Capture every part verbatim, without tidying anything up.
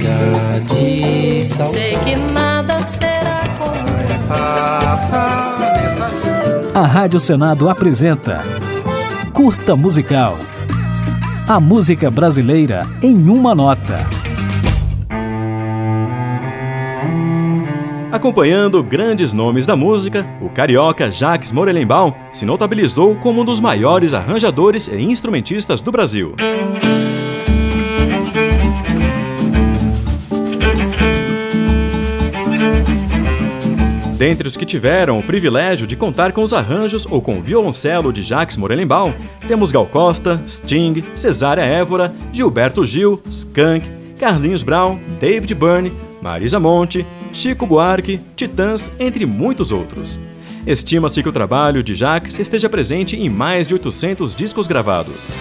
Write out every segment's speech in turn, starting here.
de sal. Sei que nada será como a Rádio Senado apresenta Curta Musical. A música brasileira em uma nota. Acompanhando grandes nomes da música, o carioca Jacques Morelenbaum se notabilizou como um dos maiores arranjadores e instrumentistas do Brasil. Dentre os que tiveram o privilégio de contar com os arranjos ou com o violoncelo de Jacques Morelenbaum, temos Gal Costa, Sting, Cesária Évora, Gilberto Gil, Skank, Carlinhos Brown, David Byrne, Marisa Monte, Chico Buarque, Titãs, entre muitos outros. Estima-se que o trabalho de Jacques esteja presente em mais de oitocentos discos gravados.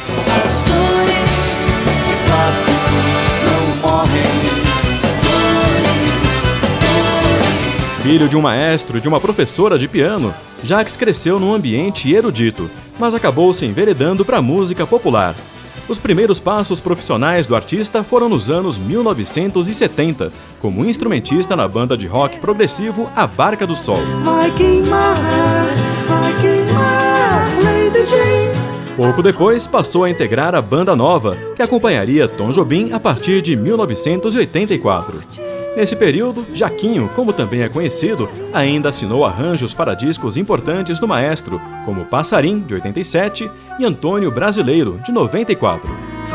Filho de um maestro e de uma professora de piano, Jacques cresceu num ambiente erudito, mas acabou se enveredando para a música popular. Os primeiros passos profissionais do artista foram nos anos mil novecentos e setenta, como instrumentista na banda de rock progressivo A Barca do Sol. Vai queimar, vai queimar, Lady Jane. Pouco depois, passou a integrar a Banda Nova, que acompanharia Tom Jobim a partir de mil novecentos e oitenta e quatro. Nesse período, Jaquinho, como também é conhecido, ainda assinou arranjos para discos importantes do maestro, como Passarim, de oitenta e sete, e Antônio Brasileiro, de noventa e quatro.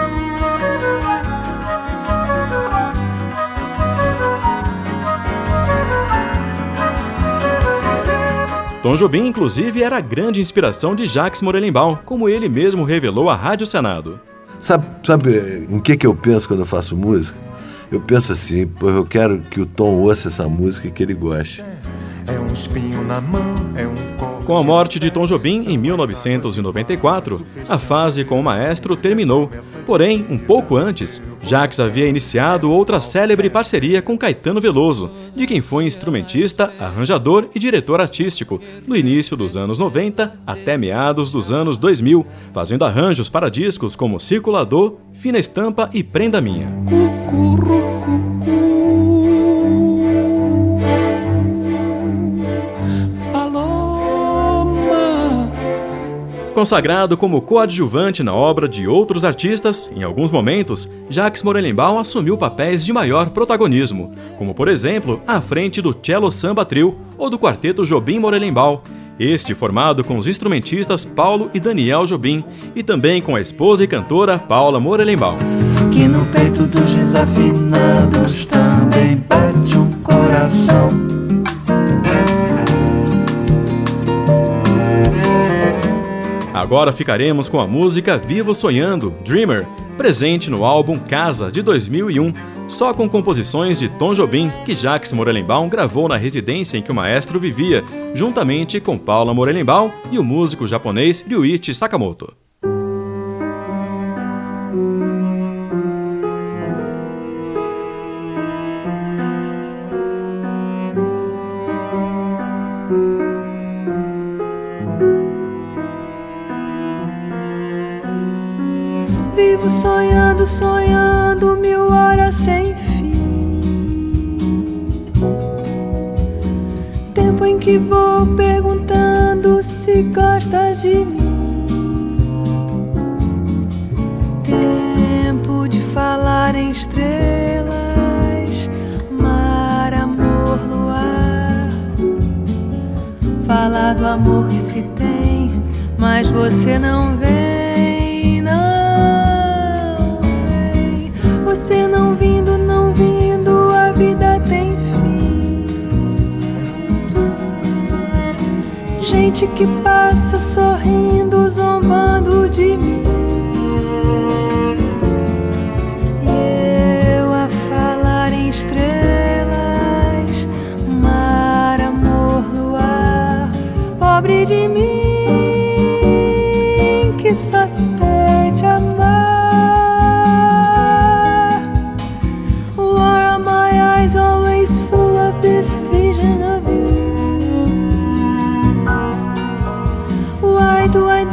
Tom Jobim, inclusive, era a grande inspiração de Jacques Morelenbaum, como ele mesmo revelou à Rádio Senado. Sabe, sabe em que, que eu penso quando eu faço música? Eu penso assim, pô, eu quero que o Tom ouça essa música e que ele goste. É um espinho na mão, é um corte. Com a morte de Tom Jobim em mil novecentos e noventa e quatro, a fase com o maestro terminou. Porém, um pouco antes, Jacques havia iniciado outra célebre parceria com Caetano Veloso, de quem foi instrumentista, arranjador e diretor artístico, no início dos anos noventa até meados dos anos dois mil, fazendo arranjos para discos como Circulador, Fina Estampa e Prenda Minha. Consagrado como coadjuvante na obra de outros artistas, em alguns momentos, Jacques Morelenbaum assumiu papéis de maior protagonismo, como por exemplo, à frente do Cello Samba Trio ou do quarteto Jobim Morelenbaum, este formado com os instrumentistas Paulo e Daniel Jobim, e também com a esposa e cantora Paula Morelenbaum. Que no peito dos desafinados também bate um coração. Agora ficaremos com a música Vivo Sonhando, Dreamer, presente no álbum Casa, de dois mil e um, só com composições de Tom Jobim, que Jacques Morelenbaum gravou na residência em que o maestro vivia, juntamente com Paula Morelenbaum e o músico japonês Ryuichi Sakamoto. Vivo sonhando, sonhando mil horas sem fim. Tempo em que vou perguntando se gosta de mim. Tempo de falar em estrelas, mar, amor, luar. Falar do amor que se tem, mas você não vem, não. Você não vindo, não vindo, a vida tem fim. Gente que passa sorrindo, zombando de mim. E eu a falar em estrelas, mar, amor, luar. Pobre de mim, que só sei te amar. Always full of this vision of you. Why do I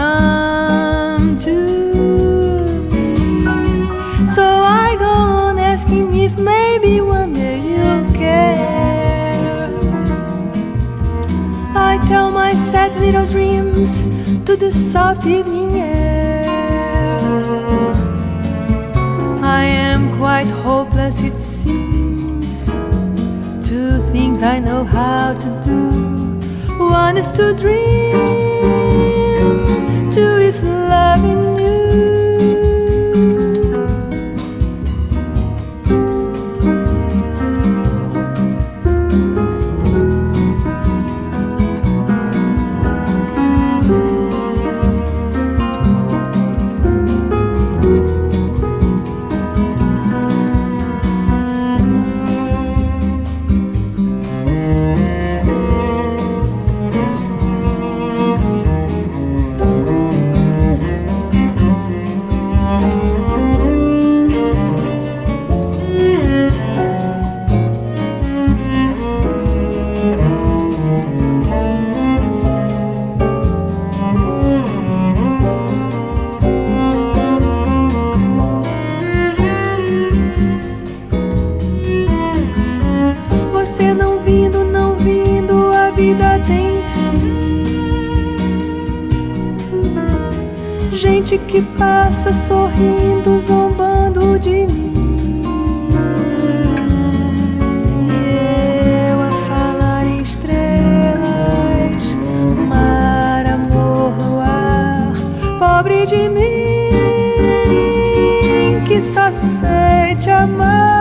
come to me. So I go on asking if maybe one day you'll care. I tell my sad little dreams to the soft evening air. I am quite hopeless, it seems. Two things I know how to do. One is to dream, two is loving you. Gente que passa sorrindo, zombando de mim. E eu a falar em estrelas, mar, amor no ar. Pobre de mim, que só sei te amar.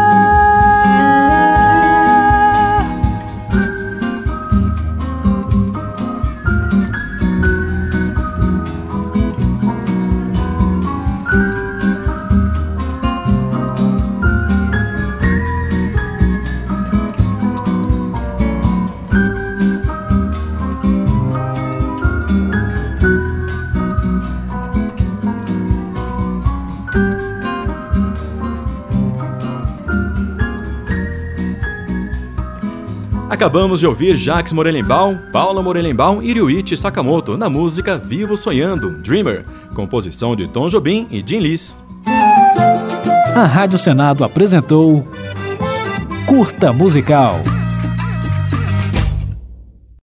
Acabamos de ouvir Jacques Morelenbaum, Paula Morelenbaum e Ryuichi Sakamoto na música Vivo Sonhando, Dreamer, composição de Tom Jobim e Jim Lis. A Rádio Senado apresentou Curta Musical.